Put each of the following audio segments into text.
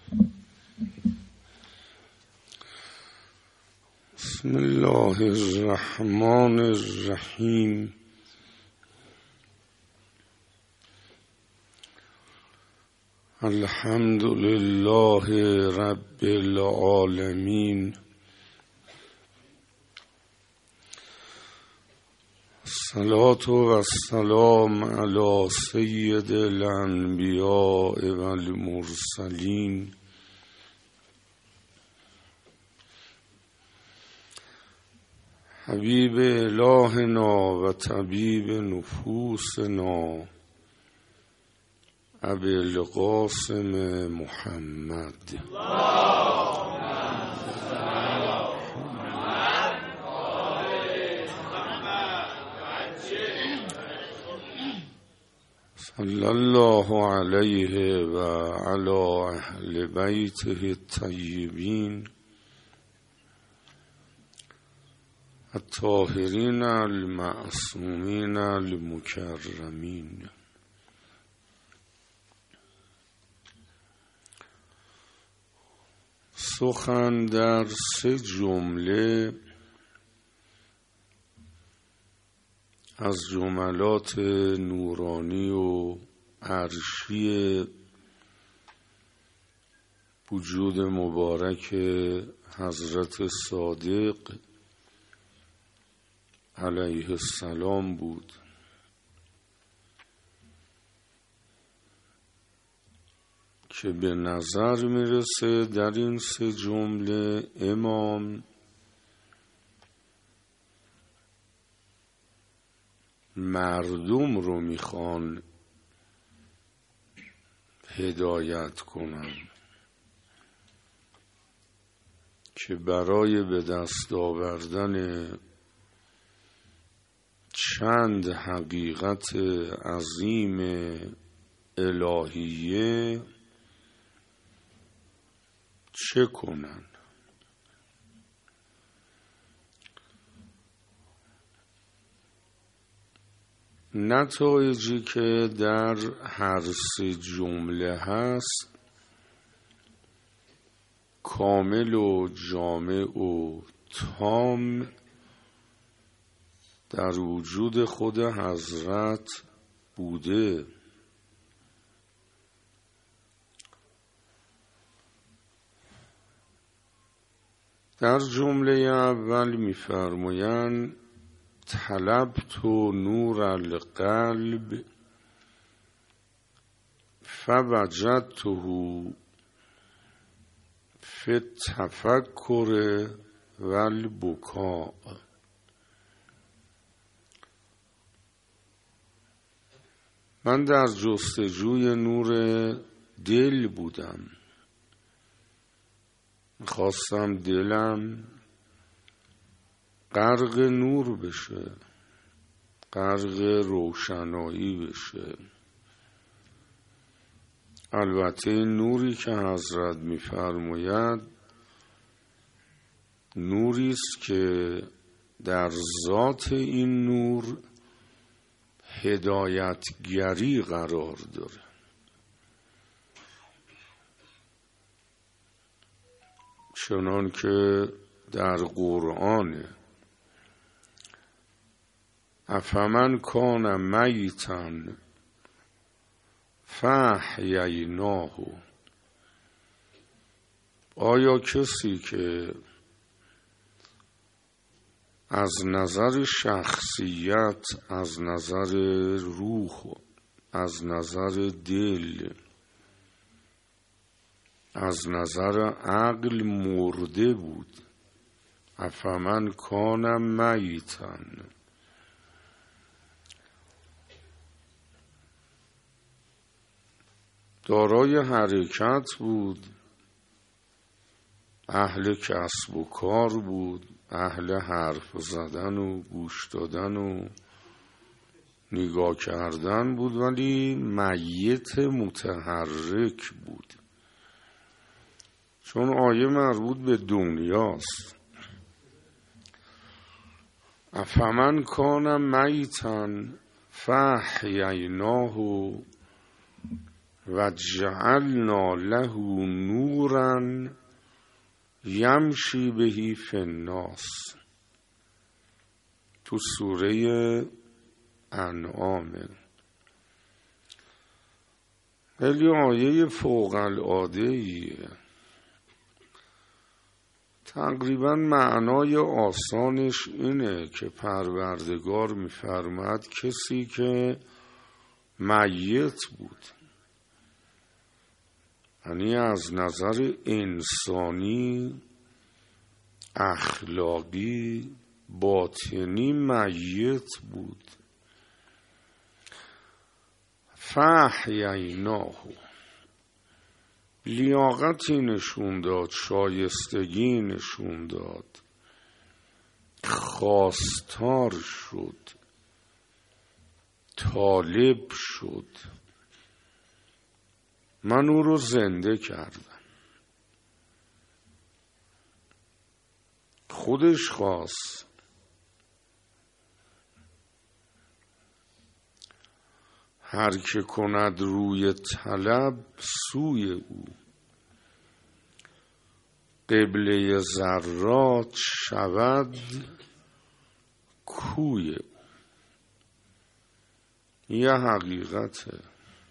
بسم الله الرحمن الرحیم. الحمد لله رب العالمین. الصلاة و السلام علی سید الانبیاء و المرسلین حبیب الهنا و طبیب نفوسنا ابی القاسم محمد. صلی الله علیه و علی اهل بیته الطیبین الطاهرین المعصومین المکرمین. سخن در 3 جمله از جملات نورانی و عرشی وجود مبارک حضرت صادق علیه السلام بود که به نظر میرسه در این 3 جمله امام مردم رو میخوان هدایت کنن که برای به دست آوردن چند حقیقت عظیم الهیه چه کنن. نتایجی که در هر 3 جمله هست کامل و جامع و تام در وجود خود حضرت بوده. در جمله اول می‌فرمایند طلبت نور القلب فوجدته فی التفکر والبکاء. من در جستجوی نور دل بودم، خواستم دلم غرق نور بشه، غرق روشنایی بشه. البته این نوری که حضرت می‌فرماید نوری است که در ذات این نور هدایتگری قرار داره. چنان که در قرآن افمن کان میتا فاحییناه، آیا کسی که از نظر شخصیت، از نظر روح، از نظر دل، از نظر عقل مرده بود، افمن کان میتا، دارای حرکت بود، اهل کسب و کار بود، اهل حرف زدن و گوش دادن و نگاه کردن بود، ولی میت متحرک بود. چون آیه مربوط به دنیاست. افمن کان میتا فاحییناه و جعلنا له نورا یمشی بهی فی الناس. تو سوره انعام. خیلی آیه فوق العاده ایه. تقریبا معنای آسانش اینه که پروردگار می‌فرماید کسی که میت بود، یعنی از نظر انسانی، اخلاقی، باطنی میت بود، فاحییناه، لیاقتی نشون داد، شایستگی نشون داد، خواستار شد، طالب شد. من او رو زنده کردم. خودش خواست. هر که کند روی طلب سوی او، قبله ذرات شود کوی او. یه حقیقته.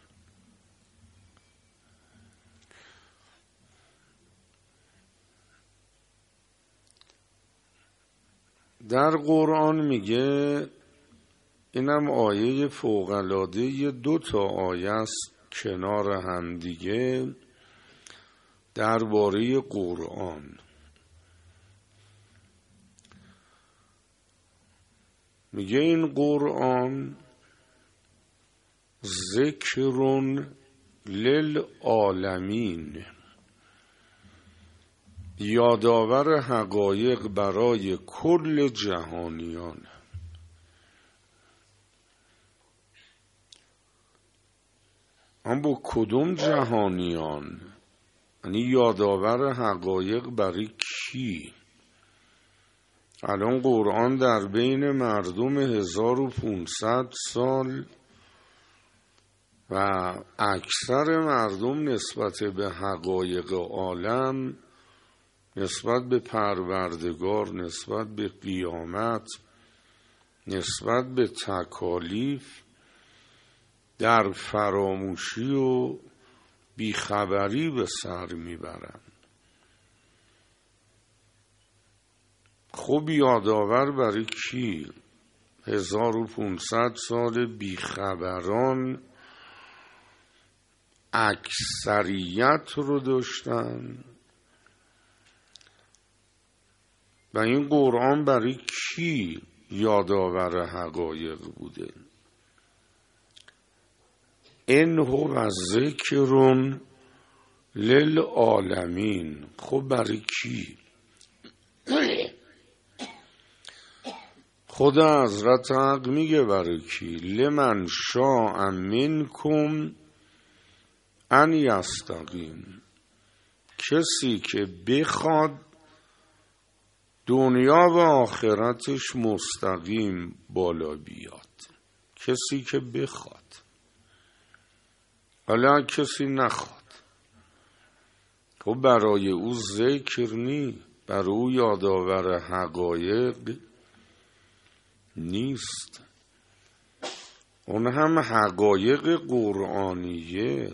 در قرآن میگه، اینم آیه فوق‌العاده، یه 2 تا آیه است کنار هم دیگه درباره قرآن. میگه این قرآن ذکرون للعالمین، یادآور حقایق برای کل جهانیان. اما کدوم جهانیان؟ یعنی یادآور حقایق برای کی؟ الان قرآن در بین مردم 1500 سال و اکثر مردم نسبت به حقایق عالم، نسبت به پروردگار، نسبت به قیامت، نسبت به تکالیف، در فراموشی و بیخبری به سر میبرن. خب یادآور برای کی؟ 1500 سال بیخبران اکثریت رو داشتن و این قرآن برای کی یادآور حقایق بوده؟ این هو ذکرون للعالمین. خب برای کی؟ خدا حضرت حق میگه برای کی؟ لمن شاء منکم ان یستقیم. کسی که بخواد دنیا و آخرتش مستقیم بالا بیاد. کسی که بخواد. حالا کسی نخواد، خب برای او ذکر نی، برای او یادآور حقایق نیست. اون هم حقایق قرآنیه.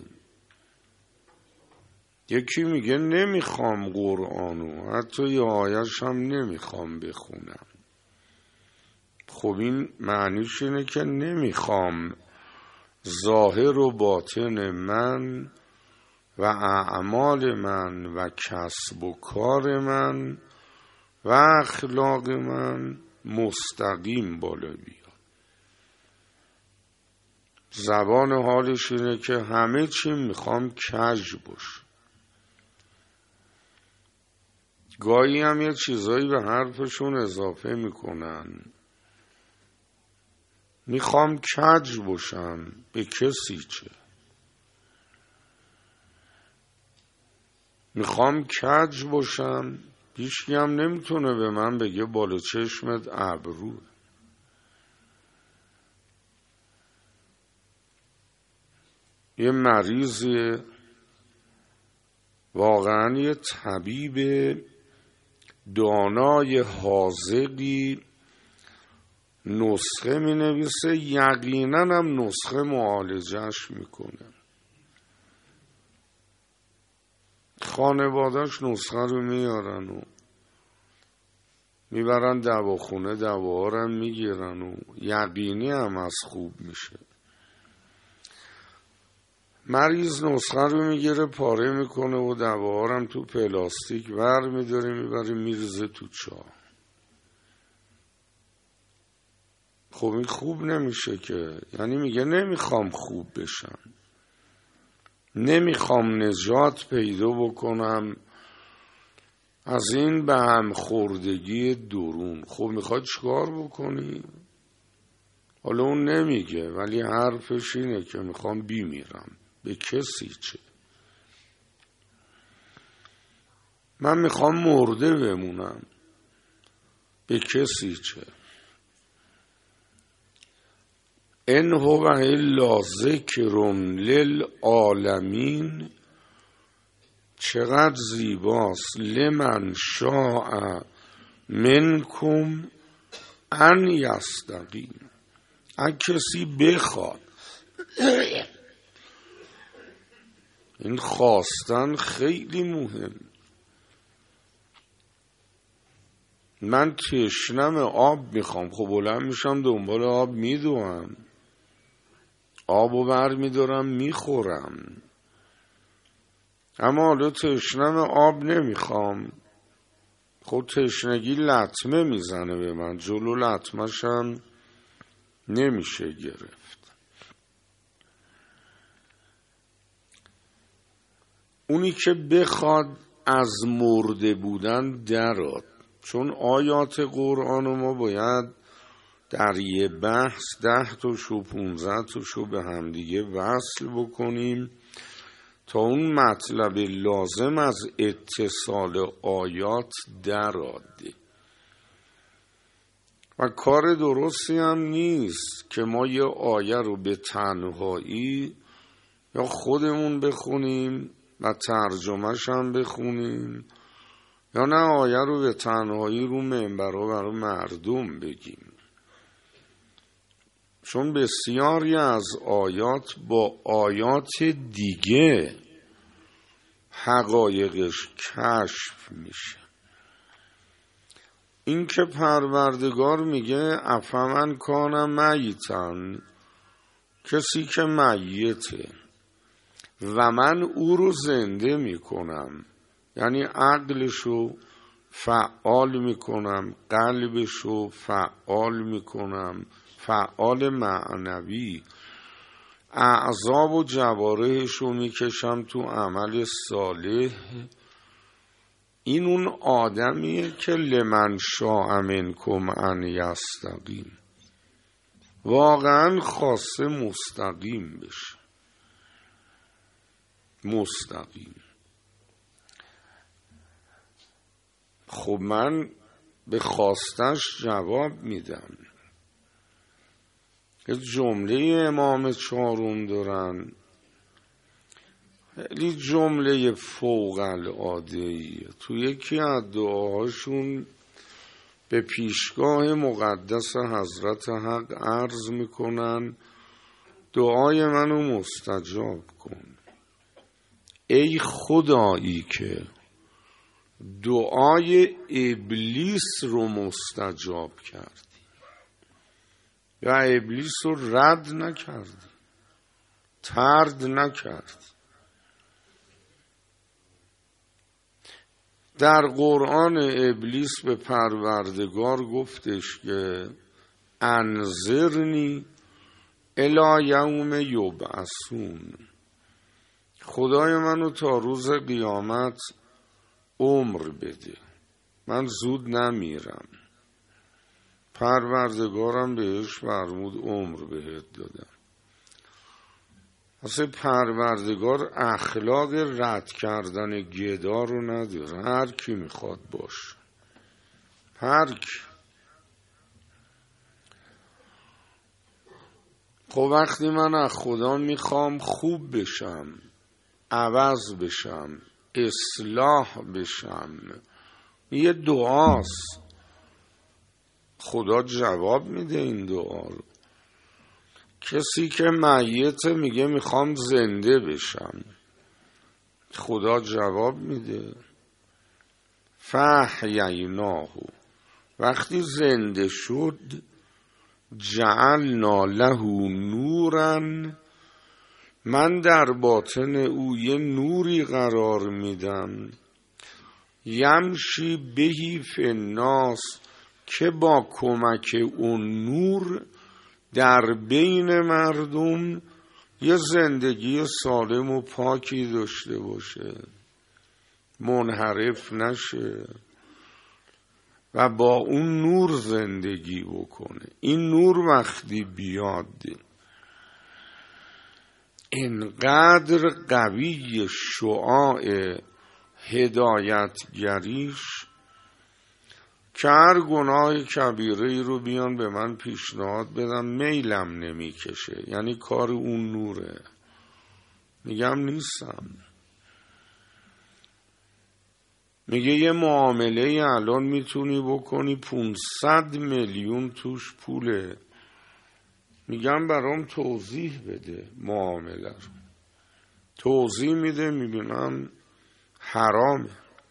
یکی میگه نمیخوام قرآنو، حتی یه آیش هم نمیخوام بخونم. خب این معنیش اینه که نمیخوام ظاهر و باطن من و اعمال من و کسب و کار من و اخلاق من مستقیم بالا بیاد. زبان حالش اینه که همه چی میخوام کج باشه. گاهی هم یه چیزایی به حرفشون اضافه میکنن. میخوام کج باشم، به کسی چه؟ میخوام کج باشم، هیچکی هم نمیتونه به من بگه بالا چشمت ابروه. یه مریضی واقعا یه طبیب دانای حاذقی نسخه می نویسه، یقینا هم نسخه معالجهش میکنه. خانواده‌اش نسخه رو میارن و میبرن دواخونه، دواها رو میگیرن و یقینی هم از خوب میشه. مریض نسخه رو میگیره پاره میکنه و دواها رو هم تو پلاستیک ور میداره میبره میریزه تو چاه. خب این خوب نمیشه که، یعنی میگه نمیخوام خوب بشم، نمیخوام نجات پیدا بکنم از این به هم خوردگی درون. خب میخواد چیکار بکنی؟ حالا اون نمیگه ولی حرفش اینه که میخوام بیمیرم. به کسی چه؟ من میخوام مرده بمونم. به کسی چه؟ ان هو الا ذکر للعالمین، چقدر زیباست. لمن شاء منکم ان یستقیم، اگه کسی بخواد. این خواستن خیلی مهم. من تشنم آب میخوام، خب بلند میشم دنبال آب میدوام، آبو بر میدارم میخورم. اما حالا تشنم آب نمیخوام، خب تشنگی لطمه میزنه به من، جلو لطمه‌شم نمیشه گرفت. اونی که بخواد از مرده بودن دراد، چون آیات قرآن ما باید در یه بحث 10 تاشو 15 تاشو به همدیگه وصل بکنیم تا اون مطلب لازم از اتصال آیات دراده. و کار درستی هم نیست که ما یه آیه رو به تنهایی یا خودمون بخونیم و ترجمهش هم بخونیم، یا نه آیه رو به تنهایی رو منبرها برای مردم بگیم. چون بسیاری از آیات با آیات دیگه حقایقش کشف میشه. این که پروردگار میگه افمن کان میتن، کسی که میته و من او رو زنده میکنم، یعنی عقلشو فعال میکنم، قلبشو فعال میکنم، فعال معنوی، اعضا و جوارحشو میکشم تو عمل صالح. این اون آدمیه که لمن شاء منکم ان یستقیم، واقعا خواسته مستقیم بشه. مستقیم. خب من به خواستش جواب میدم. یه جمله امام چهارم دارن، خیلی جمله فوق العاده‌ایه. تو یکی از دعاهاشون به پیشگاه مقدس حضرت حق عرض میکنن دعای منو مستجاب کن. ای خدایی که دعای ابلیس رو مستجاب کردی و ابلیس رو رد نکردی، طرد نکردی. در قرآن ابلیس به پروردگار گفتش که انظرنی الی یوم یبعثون، خدای منو تا روز قیامت عمر بده، من زود نمیرم. پروردگارم بهش فرمود عمر بهت دادم. اصلا پروردگار اخلاق رد کردن گدا رو نداره، هر کی میخواد باشه، هر کی. خب وقتی من از خدا میخوام خوب بشم، عوض بشم، اصلاح بشم، یه دعاست، خدا جواب میده این دعا رو. کسی که میت میگه میخوام زنده بشم، خدا جواب میده. فاحییناه، وقتی زنده شد، جعلنا له نورا، من در باطن او یه نوری قرار میدم، یمشی بهی فی الناس، که با کمک اون نور در بین مردم یه زندگی سالم و پاکی داشته باشه، منحرف نشه و با اون نور زندگی بکنه. این نور وقتی بیاد اینقدر قوی شعاع هدایتگریش که هر گناه کبیره ای رو بیان به من پیشنهاد بدم میلم نمیکشه. یعنی کار اون نوره. میگم نیستم. میگه یه معامله الان میتونی بکنی 500 میلیون توش پوله. میگم برام توضیح بده معامله رو. توضیح میده، میبینم حرامه.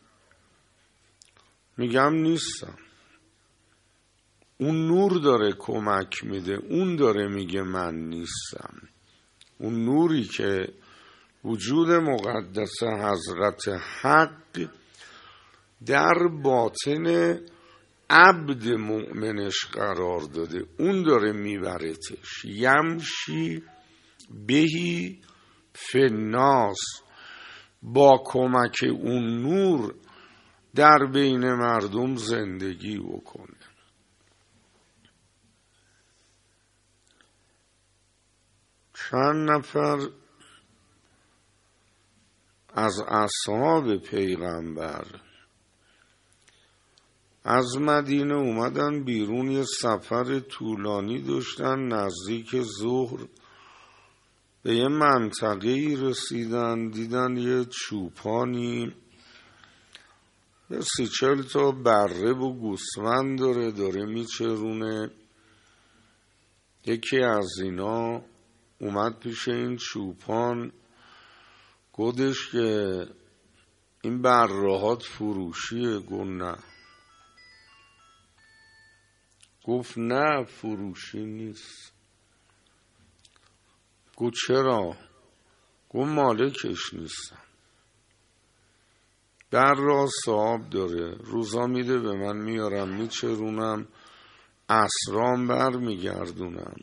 میگم نیستم. اون نور داره کمک میده، اون داره میگه من نیستم. اون نوری که وجود مقدس حضرت حق در باطن عبد مؤمنش قرار داده، اون داره میبرتش. یمشی بهی فی الناس، با کمک اون نور در بین مردم زندگی بکنه. چند نفر از اصحاب پیغمبر از مدینه اومدن بیرون، یه سفر طولانی داشتن، نزدیک ظهر به یه منطقه‌ای رسیدن، دیدن یه چوپانی یه 30-40 تا بره و گوسفند داره میچرونه. یکی از اینا اومد پیش این چوپان، گفتش که این برهات فروشیه؟ گفت نه فروشی نیست. گفت چرا؟ گفت مالکش نیستم. در راه صاحب داره، روزا میده به من، میارم میچرونم، اسرام بر میگردونم.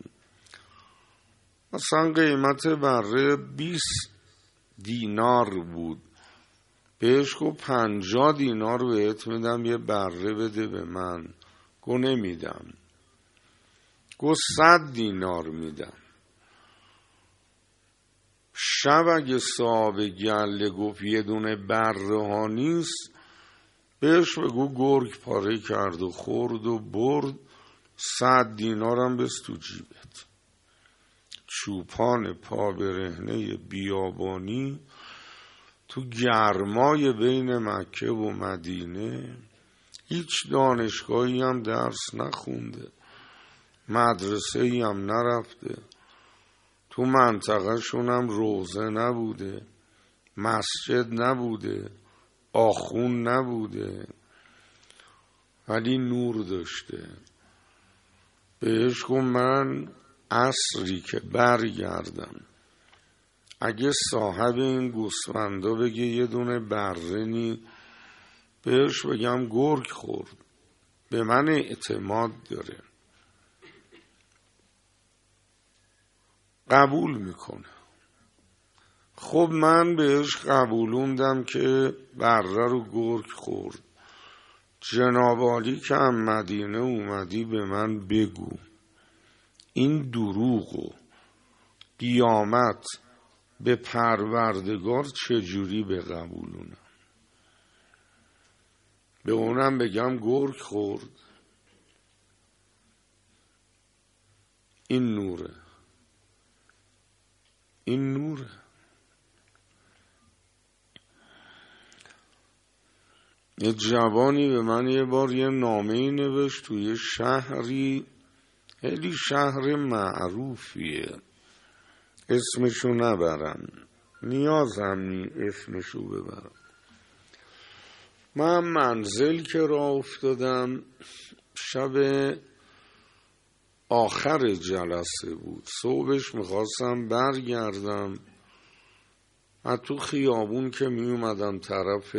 مثلا قیمت بره 20 دینار بود. بهش گفت 50 دینار بهت میدم یه بره بده به من. گفت نمیدم. گفت 100 دینار میدم. شب اگه صاحب گله گفت یه دونه بره ها نیست، بهش بگو گرگ پاره کرد و خورد و برد، 100 دینارم بست تو جیبت. چوپان پا برهنه بیابانی تو گرمای بین مکه و مدینه، هیچ دانشگاهی هم درس نخونده، مدرسه ای هم نرفته، تو منطقه شونم روزه نبوده، مسجد نبوده، آخون نبوده، ولی نور داشته. بهش گفت من عصری که برگردم، اگه صاحب این گوسفندا بگه یه دونه برنی، بهش بگم گرگ خورد، به من اعتماد داره، قبول میکنه. خب من بهش قبولوندم که بره رو گرگ خورد. جناب عالی که هم مدینه اومدی به من بگو این دروغو قیامت به پروردگار چجوری به قبولونم؟ به اونم بگم گرگ خورد؟ این نوره. این نوره. یه جوانی به من یه بار یه نامه‌ای نوشت توی شهری، خیلی شهر معروفیه، اسمشو نبرم، نیازم نی اسمشو ببرم. من منزل که راه افتادم، شب آخر جلسه بود، صبحش میخواستم برگردم، از تو خیابون که میومدم طرف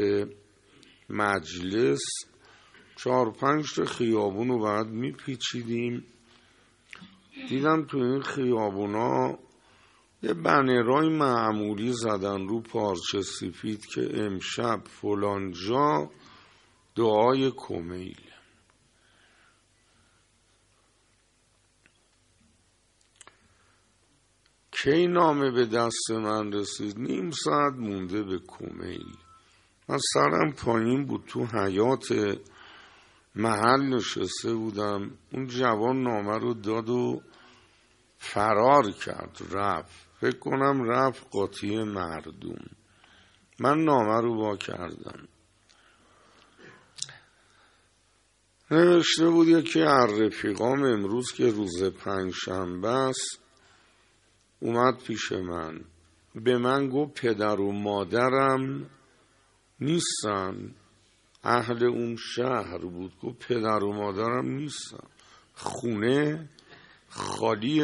مجلس 4-5 تا خیابون رو بعد میپیچیدیم، دیدم تو این خیابونا یه بنرای معمولی زدن رو پارچه سفید که امشب فلان جا دعای کمیل. کی نامه به دست من رسید؟ 1/2 ساعت مونده به کمیل. من سرم پایین بود، تو حیاط محل نشسته بودم. اون جوان نامه رو داد و فرار کرد، رفت. فکر کنم رفت قاطی مردم. من نامه رو وا کردم، نوشته بود یکی از رفیقام امروز که روز 5 شنبه است اومد پیش من، به من گفت پدر و مادرم نیستن. اهل اون شهر بود، گفت پدر و مادرم نیستن، خونه خالیه.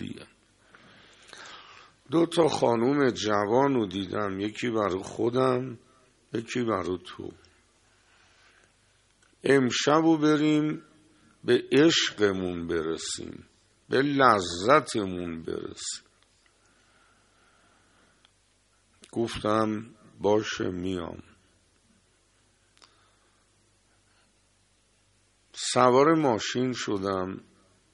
2 تا خانوم جوان رو دیدم، یکی برای خودم یکی برای تو. امشب رو بریم به عشقمون برسیم، به لذتمون برسیم. گفتم باشه میام. سوار ماشین شدم،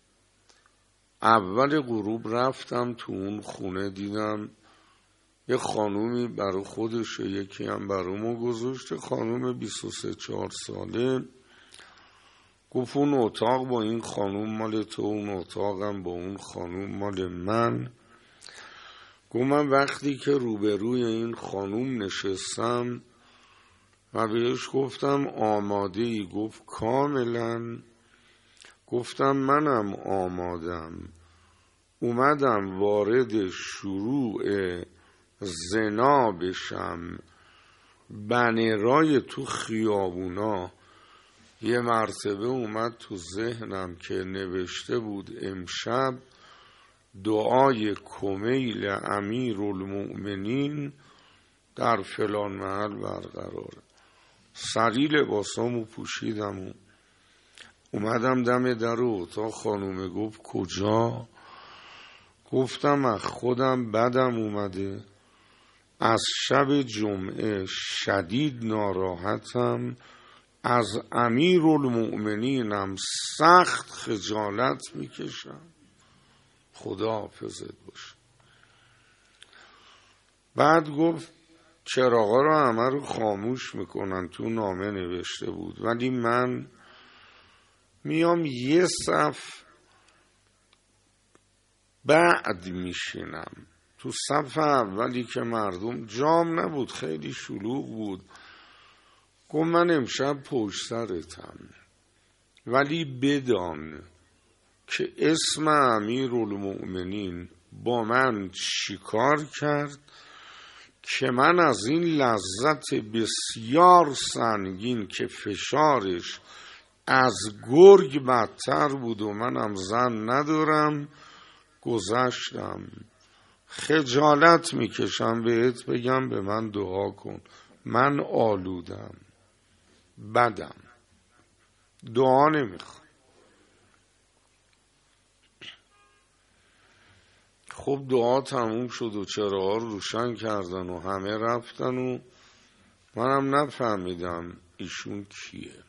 اول غروب رفتم تو اون خونه، دیدم یه خانومی برای خودشه، یکی هم برای ما گذاشته، خانوم 23-4 ساله. گفت اون اتاق با این خانوم مال تو، اون اتاقم با اون خانوم مال من. گفت من وقتی که روبروی این خانوم نشستم و بهش گفتم آماده ای؟ گفت کاملا. گفتم منم آمادم، اومدم وارد شروع زنا بشم. بنرای تو خیابونا یه مرتبه اومد تو ذهنم که نوشته بود امشب دعای کمیل امیرالمؤمنین در فلان محل برقراره. سریع لباسامو پوشیدم و اومدم دم در اتاق. خانومه گفت کجا؟ گفتم از خودم بدم اومده، از شب جمعه شدید ناراحتم، از امیرالمؤمنینم سخت خجالت میکشم، خدا حافظت باشه. بعد گفت چراغا رو همه رو خاموش میکنن، تو نامه نوشته بود، ولی من میام یه صف بعد میشینم. تو صف اولی که مردم جام نبود، خیلی شلوغ بود. گفت من امشب پشت سرتم، ولی بدان که اسم امیرالمؤمنین با من چیکار کرد که من از این لذت بسیار سنگین که فشارش از گرگ بدتر بود و منم زن ندارم گذشتم. خجالت میکشم بهت بگم به من دعا کن، من آلودم، بدم، دعا نمیخوام. خب دعا تموم شد و چراغا رو روشن کردن و همه رفتن و منم نفهمیدم ایشون کیه.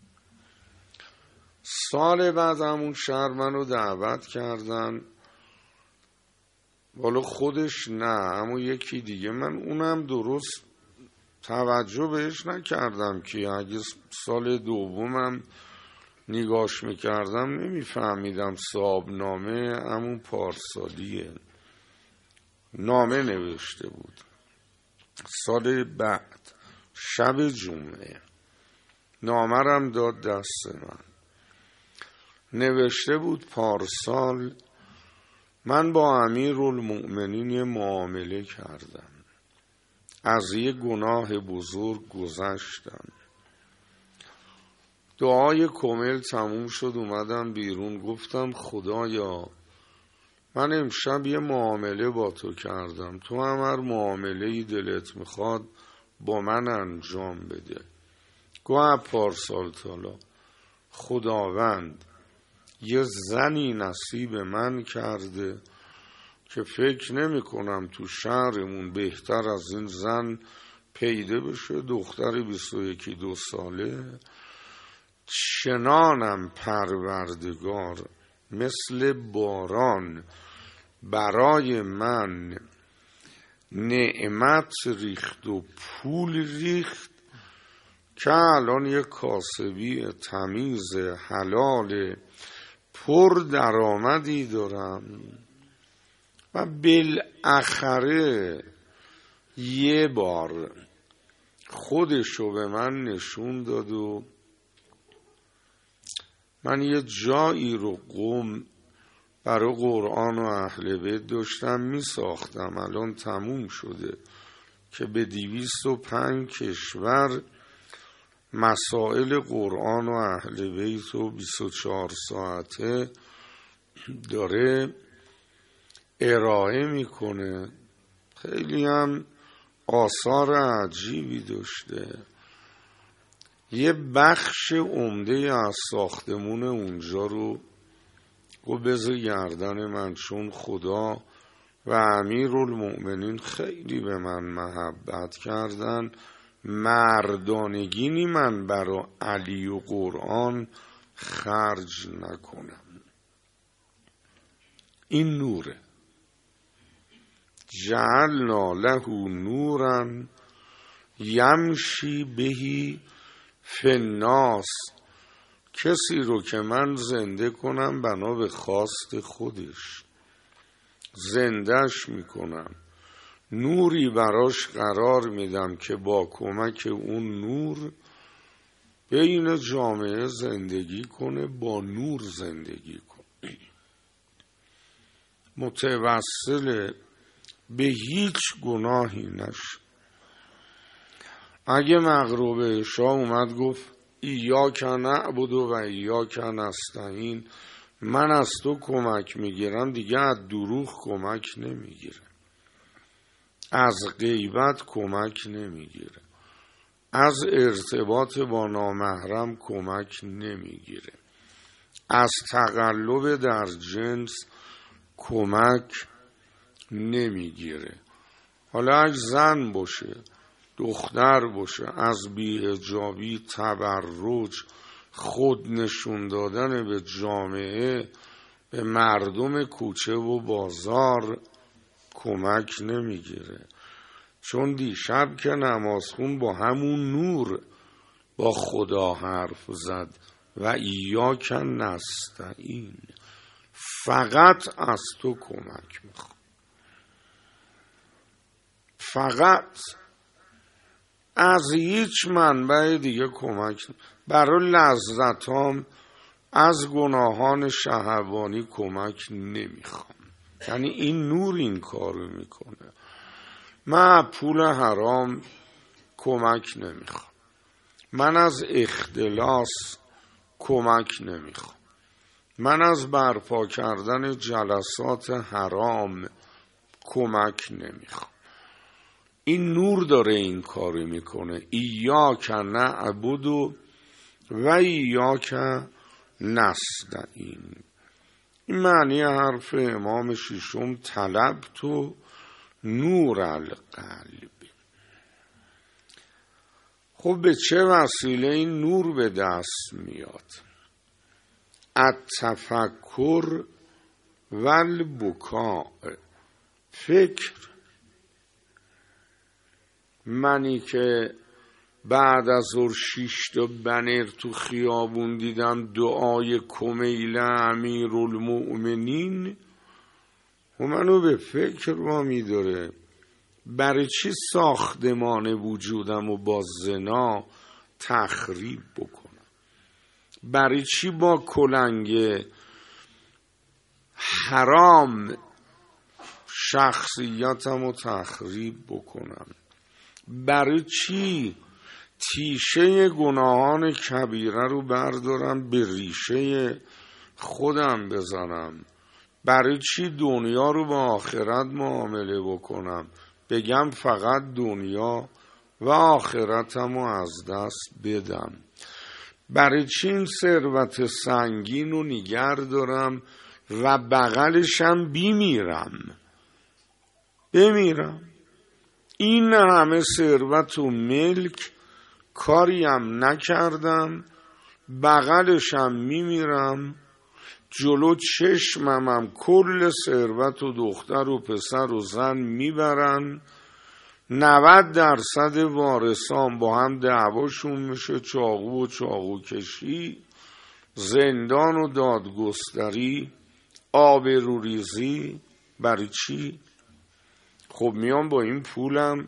سال بعد همون شهر منو دعوت کردن، والا خودش نه اما یکی دیگه. من اونم درست توجه بهش نکردم که اگه سال دومم نگاش میکردم نمیفهمیدم صاحبنامه همون پارسالیه. نامه نوشته بود. سال بعد شب جمعه نامرم داد دست من. نوشته بود پارسال من با امیرالمؤمنین معامله کردم، از یه گناه بزرگ گذشتم. دعای کامل تموم شد، اومدم بیرون، گفتم خدایا من امشب یه معامله با تو کردم، تو هم هر معامله‌ای دلت میخواد با من انجام بده. گوه پارسال تالا خداوند یه زنی نصیب من کرده که فکر نمی کنم تو شهرمون بهتر از این زن پیدا بشه. دختر 21-22 ساله، چنانم پروردگار مثل باران برای من نعمت ریخت و پول ریخت که الان یک کاسبی تمیز حلال پر درآمدی دارم و بالاخره یه بار خودشو به من نشون داد و من یه جایی رو قم برای قرآن و اهل بیت داشتم می ساختم، الان تموم شده، که به 205 کشور مسائل قرآن و اهل بیت و 24 ساعته داره ارائه میکنه. خیلی هم آثار عجیبی داشته. یه بخش عمده از ساختمون اونجا رو بذار گردن من، چون خدا و امیرالمؤمنین خیلی به من محبت کردن. مردانگینی من برای علی و قرآن خرج نکنم. این نوره. جعلنا له نورا یمشی بهی فی الناس، کسی رو که من زنده کنم بنا به خواست خودش، زندهش میکنم، نوری براش قرار میدم که با کمک اون نور بین جامعه زندگی کنه، با نور زندگی کنه، متوسل به هیچ گناهی نشه. اگه مغرب عشا اومد گفت ایاک نعبد و ایاک نستعین، من از تو کمک میگیرم، دیگه از دروغ کمک نمیگیره، از غیبت کمک نمیگیره، از ارتباط با نامحرم کمک نمیگیره، از تقلب در جنس کمک نمیگیره. حالا اگه زن باشه، دختر باشه، از بی‌حجابی، تبرج، خود نشون دادن به جامعه، به مردم کوچه و بازار کمک نمیگیره. چون دیشب که نماز خون با همون نور با خدا حرف زد و ایاک نستعین، فقط از تو کمک میخوام، فقط از هیچ منبع دیگه کمک. برای لذتام از گناهان شهوانی کمک نمیخوام. یعنی این نور این کارو میکنه. من پول حرام کمک نمیخوام، من از اختلاس کمک نمیخوام، من از برپا کردن جلسات حرام کمک نمیخوام. این نور داره این کاری میکنه. ایاک نعبد و ایاک نستعین. این معنی حرف امام ششم طلب تو نور القلب. خب به چه وسیله این نور به دست میاد؟ التفکر و البکاء، فکر. منی که بعد از 6 تا بنر تو خیابون دیدم دعای کمیل امیرالمؤمنین، و منو به فکر وامی داره برای چی ساختمان وجودم و با زنا تخریب بکنم؟ برای چی با کلنگ حرام شخصیتم رو تخریب بکنم؟ برای چی تیشه گناهان کبیره رو بردارم به ریشه خودم بزنم؟ برای چی دنیا رو با آخرت معامله بکنم؟ بگم فقط دنیا و آخرتم رو از دست بدم؟ برای چی این ثروت سنگین رو نگر دارم و بغلشم بمیرم؟ این همه ثروت و ملک کاریم نکردم، بغلشم میمیرم، جلو چشممم کل ثروت و دختر و پسر و زن میبرن، 90% وارثان با هم دعواشون میشه، چاقو و چاقو کشی، زندان و دادگستری، آبروریزی. برای چی؟ خب میام با این پولم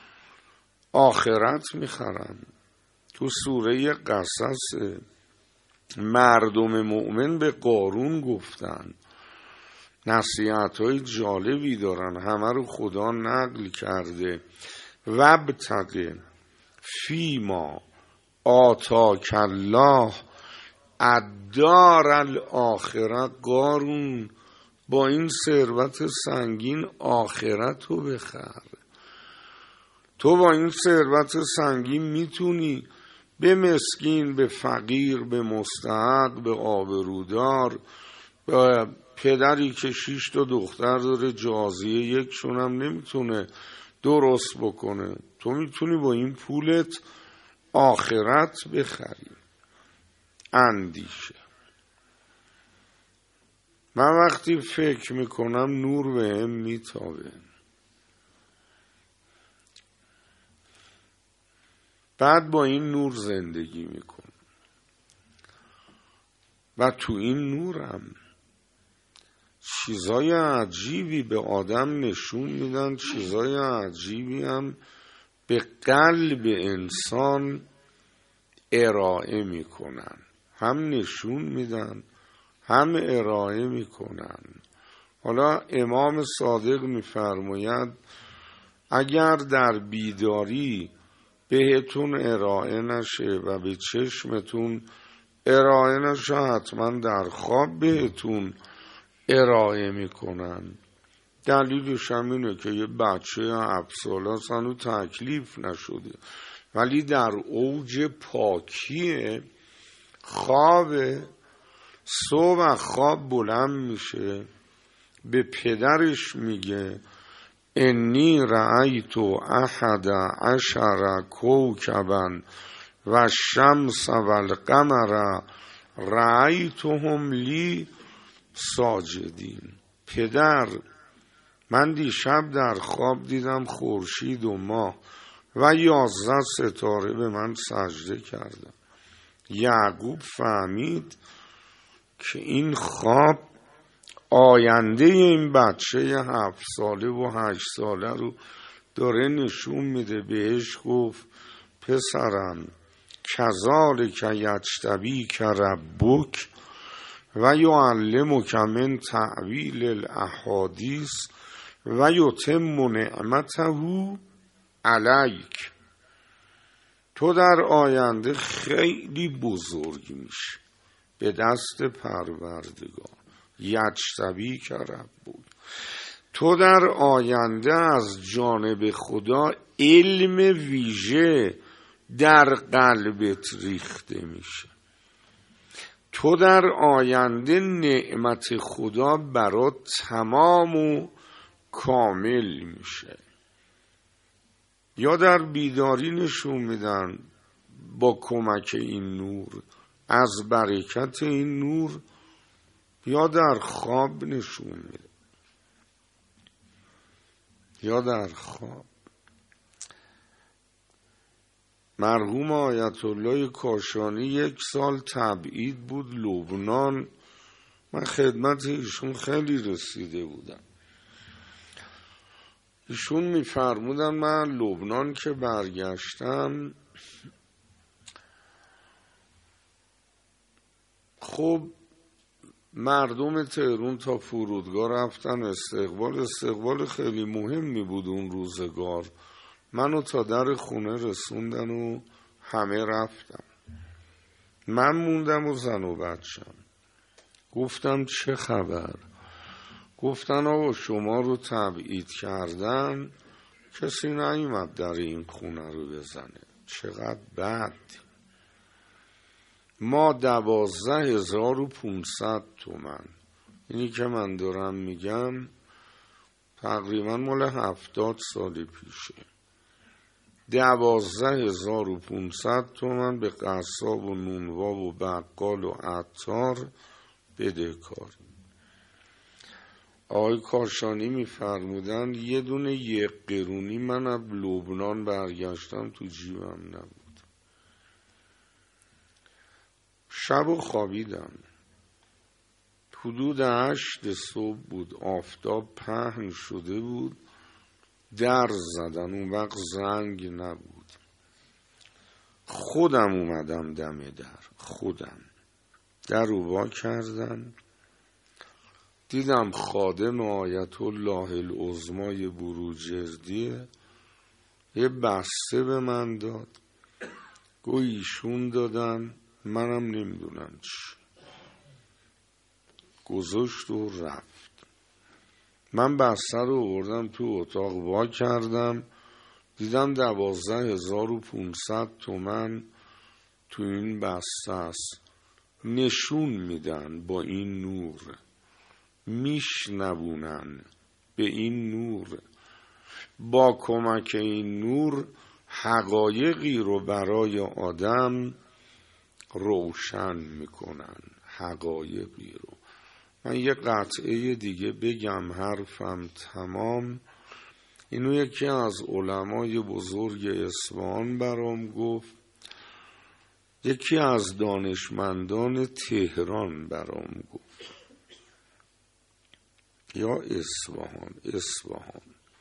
آخرت میخرم. تو سوره قصص مردم مؤمن به قارون گفتن، نصیحت‌های جالبی دارن، همه رو خدا نقل کرده. وابتغ فیما آتاک الله الدار الاخره. قارون با این ثروت سنگین آخرت رو بخر. تو با این ثروت سنگین میتونی به مسکین، به فقیر، به مستحق، به آبرودار، به پدری که 6 تا دختر داره جازیه یکشون هم نمیتونه درست بکنه، تو میتونی با این پولت آخرت بخری. اندیشه. من وقتی فکر میکنم نور بهم میتابه، بعد با این نور زندگی میکنم و تو این نورم چیزای عجیبی به آدم نشون میدن، چیزای عجیبی هم به قلب انسان ارائه میکنن، هم نشون میدن هم ارائه میکنن. حالا امام صادق میفرماید اگر در بیداری بهتون ارائه نشه و به چشمتون ارائه نشه، حتما در خواب بهتون ارائه میکنن. دلیلش هم اینه که یه بچه 7 ساله هنوز تکلیف نشده ولی در اوج پاکی خواب، صبح خواب بلند میشه، به پدرش میگه انی رأیت 11 کوکبا و الشمس و القمر رأیتهم لی ساجدین. پدر، من دیشب در خواب دیدم خورشید و ماه و 11 ستاره به من سجده کردن. یعقوب فهمید که این خواب آینده این بچه 7 ساله و 8 ساله رو داره نشون میده. بهش گفت پسرم کذالک یجتبیک ربک و یعلمک من تأویل الاحادیث و یتم نعمته علیک. تو در آینده خیلی بزرگ میشه به دست پروردگار. یجتبیک ربک، تو در آینده از جانب خدا علم ویژه در قلبت ریخته میشه. تو در آینده نعمت خدا برات تمام و کامل میشه. یا در بیداری نشون میدن با کمک این نور، از برکت این نور، یا در خواب نشون میده، یا در خواب. مرحوم آیت الله کاشانی 1 سال تبعید بود لبنان، من خدمت ایشون خیلی رسیده بودم. ایشون میفرمودن من لبنان که برگشتم، خب مردم تهران تا فرودگاه رفتن استقبال خیلی مهمی بود اون روزگار. منو تا در خونه رسوندن و همه رفتم، من موندم و زن و بچم. گفتم چه خبر؟ گفتن آقا شما رو تبعید کردن، کسی نیومد در این خونه رو بزنه. چقدر بد. ما 12,500 تومن، اینی که من دارم میگم تقریبا مال 70 سال پیشه، 12,500 تومن به قصاب و نونوا و بقال و عطار بدهکاریم. آقای کاشانی میفرمودن یه دونه 1 قرونی من از لبنان برگشتم تو جیبم نبود. شب و خوابیدم، حدود 8 صبح بود، آفتاب پهن شده بود، در زدن. اون وقت زنگ نبود، خودم اومدم دم در، خودم در رو وا کردم، دیدم خادم آیت الله العظمای بروجردیه، یه بسته به من داد، گوی ایشون دادن، منم نمیدونم چی، گذاشت و رفت. من بسته رو آوردم تو اتاق، وا کردم، دیدم 12,500 تومن تو این بسته است. نشون میدن با این نور، میشنوونن به این نور، با کمک این نور حقایقی رو برای آدم روشن میکنن، حقایقی رو. من یه قطعه دیگه بگم حرفم تمام. اینو یکی از علمای بزرگ اصفهان برام گفت، یکی از دانشمندان تهران برام گفت، یا اصفهان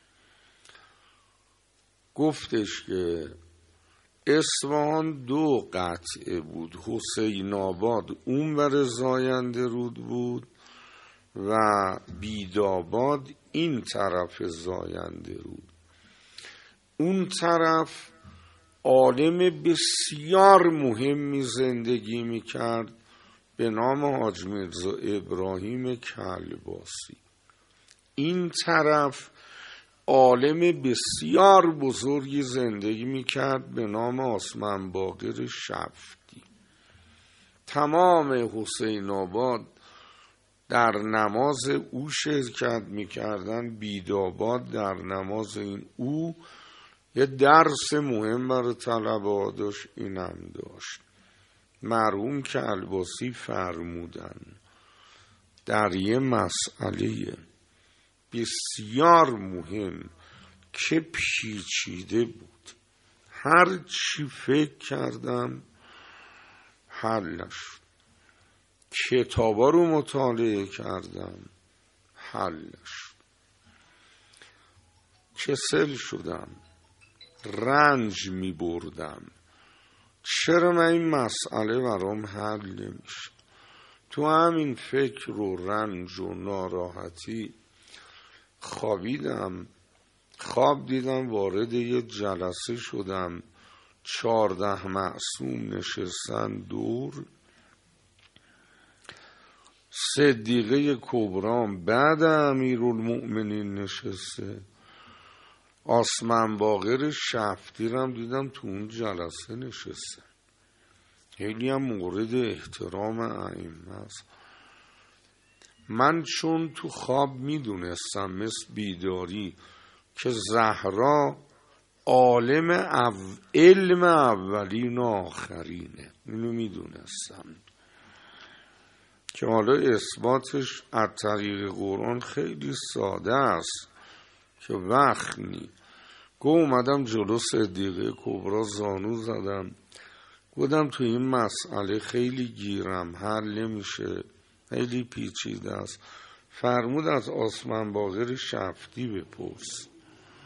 گفتش که اصفهان 2 قطعه بود، حسین آباد اونور زاینده رود بود و بیداباد این طرف زاینده رود. اون طرف عالم بسیار مهمی زندگی میکرد به نام حاج میرزا ابراهیم کلباسی. این طرف عالم بسیار بزرگی زندگی میکرد به نام آسمان باقر شفتی. تمام حسین آباد در نماز او شرکت میکردن، بیداباد در نماز این او. یه درس مهم برای طلبه داشت، اینم داشت. مرحوم کلباسی فرمودن در یه مسئله بسیار مهم که پیچیده بود، هر چی فکر کردم حلش، کتابا رو مطالعه کردم حلش، کسل شدم، رنج می بردم. چرا من این مسئله برام حل نمیشه؟ تو همین فکر و رنج و ناراحتی خوابیدم. خواب دیدم وارد یه جلسه شدم، 14 معصوم نشستن دور، صدیقه کبرام بعد امیرالمؤمنین نشسته، آسمان باقر شفتی رم دیدم تو اون جلسه نشسته. خیلی هم مورد احترام ائمه است. من چون تو خواب میدونستم مثل بیداری که زهرا عالم علم اولین و آخرینه، اینو میدونستم که حالا اثباتش از طریق قرآن خیلی ساده است که وقت نی. اومدم جلو صدیقه کبرا زانو زدم، گفتم تو این مسئله خیلی گیرم، حل نمیشه، خیلی پیچیده است. فرمود از آسمان باقر شفتی بپرس.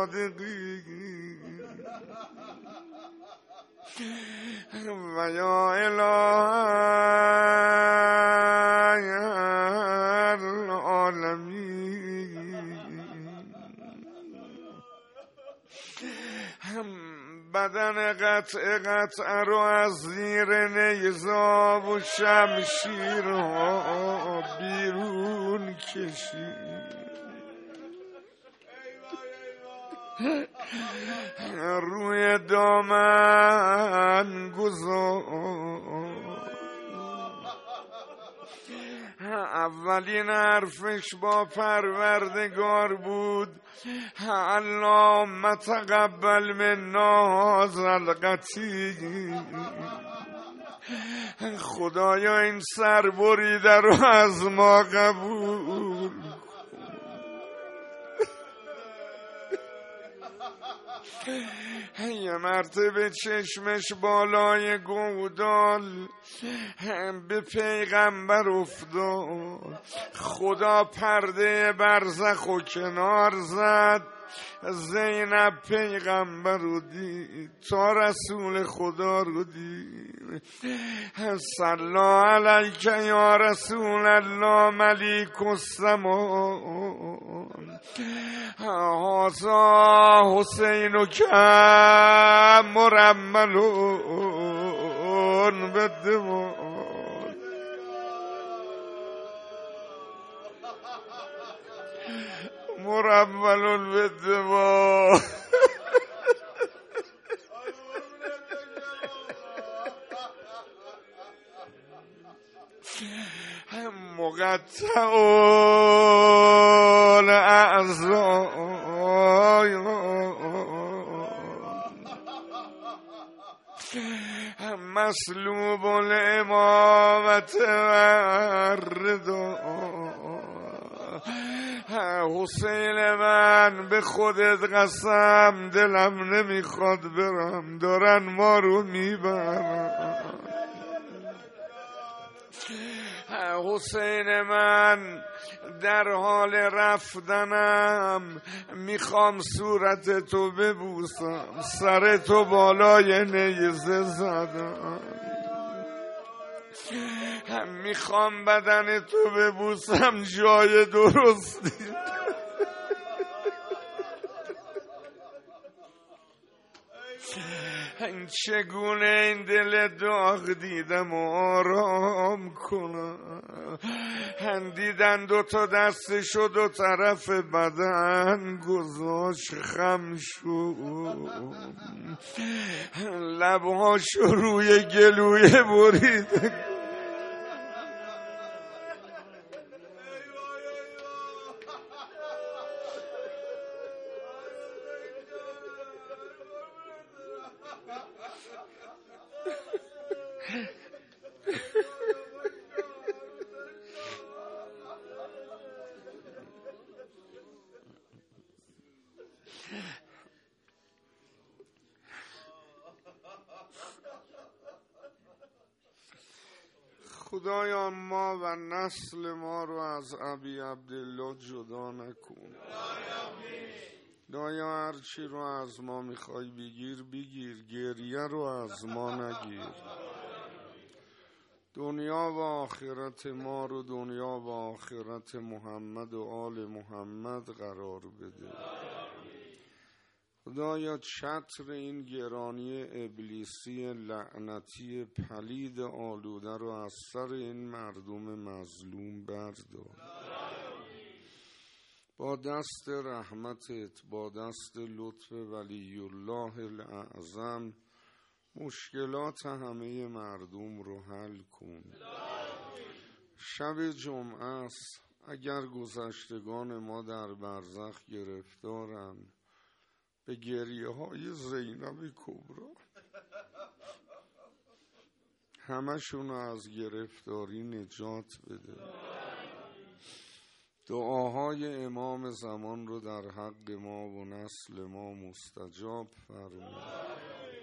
صادقی و یا اله العالمین بدن قطع رو از زیر نیزاب و شمشیرها بیرون کشید روی دامن گذار اولین حرفش با پروردگار بود اللهم تقبل منا هذا القتیل خدایا این سر بریده رو از ما قبول یه مرتبه چشمش بالای گودال به پیغمبر افتاد خدا پرده برزخ و کنار زد زینب پیغمبر رو دید تا رسول خدا رو دید صلی علیک یا رسول الله ملیک السمان هذا حسین که مرملون بالدماء مرملون بالدماء مقطع الاعضاء مسلوب الامامت والرضا حسین من به خودت قسم دلم نمیخواد برم دارن ما رو میبرن حسین من در حال رفتنم میخوام صورت تو ببوسم سر تو بالای نیزه زدم میخوام بدن تو ببوسم جای درستی چگونه این دل داغ دیدم و آرام کنم دیدن دوتا دستشو دو طرف بدن گذاشت خم شد لبهاشو روی گلوی بریده خدایا ما و نسل ما رو از ابی عبدالله جدا نکن خدایا هرچی رو از ما میخوای بگیر گریه رو از ما نگیر دنیا و آخرت ما رو دنیا و آخرت محمد و آل محمد قرار بده خدایا چتر این گرانی ابلیسی لعنتی پلید آلوده رو از سر این مردم مظلوم بردار با دست رحمتت با دست لطف ولی الله الاعظم مشکلات همه مردم رو حل کن شب جمعه است اگر گذشتگان ما در برزخ گرفتارن به گریه های زینب کبرا همشون از گرفتاری نجات بده دعاهای امام زمان رو در حق ما و نسل ما مستجاب فرما